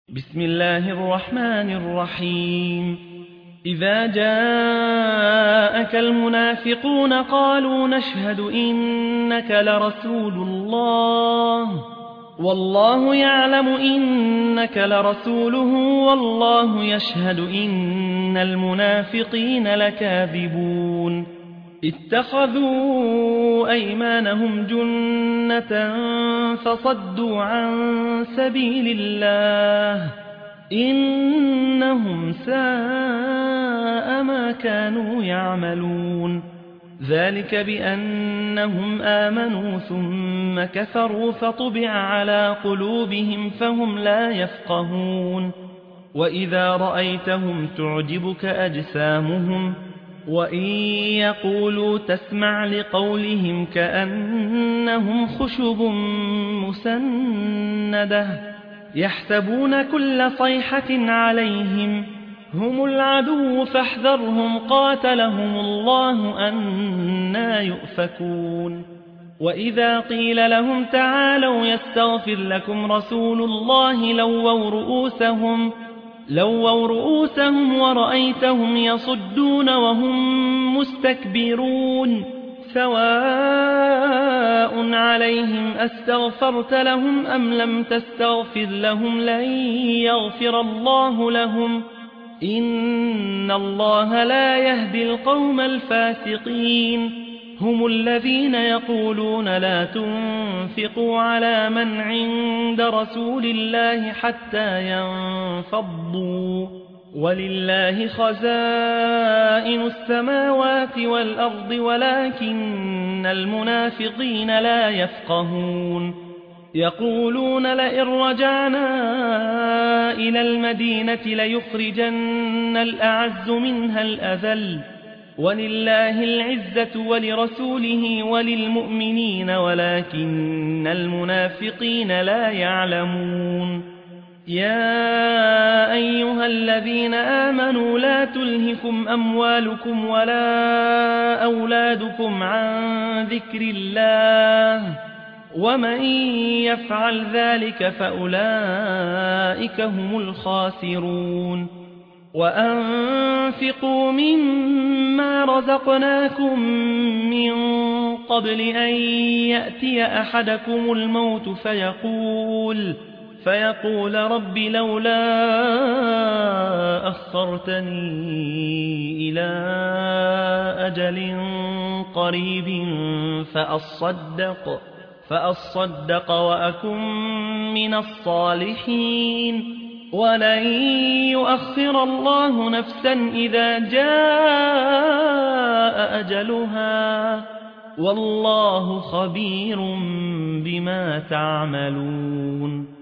بسم الله الرحمن الرحيم. إذا جاءك المنافقون قالوا نشهد إنك لرسول الله والله يعلم إنك لرسوله والله يشهد إن المنافقين لكاذبون. اتخذوا أيمانهم جنة فصدوا عن سبيل الله إنهم ساء ما كانوا يعملون. ذلك بأنهم آمنوا ثم كفروا فطبع على قلوبهم فهم لا يفقهون. وإذا رأيتهم تعجبك أجسامهم وإن يقولوا تسمع لقولهم كأنهم خشب مسندة يحسبون كل صيحة عليهم هم العدو فاحذرهم قاتلهم الله أنى يؤفكون. وإذا قيل لهم تعالوا يستغفر لكم رسول الله لووا رؤوسهم ورأيتهم يصدون وهم مستكبرون. سواء عليهم أستغفرت لهم أم لم تستغفر لهم لن يغفر الله لهم إن الله لا يهدي القوم الفاسقين. هم الذين يقولون لا تنفقوا على من عند رسول الله حتى ينفضوا ولله خزائن السماوات والأرض ولكن المنافقين لا يفقهون. يقولون لئن رجعنا إلى المدينة ليخرجن الأعز منها الأذل ولله العزة ولرسوله وللمؤمنين ولكن المنافقين لا يعلمون. يا أيها الذين آمنوا لا تلهكم أموالكم ولا أولادكم عن ذكر الله ومن يفعل ذلك فأولئك هم الخاسرون. وأنفقوا مما رزقناكم من قبل أن يأتي أحدكم الموت فيقول رب لولا أخرتني إلى أجل قريب فأصدق وأكن من الصالحين ولن يؤخر الله نفسا إذا جاء أجلها والله خبير بما تعملون.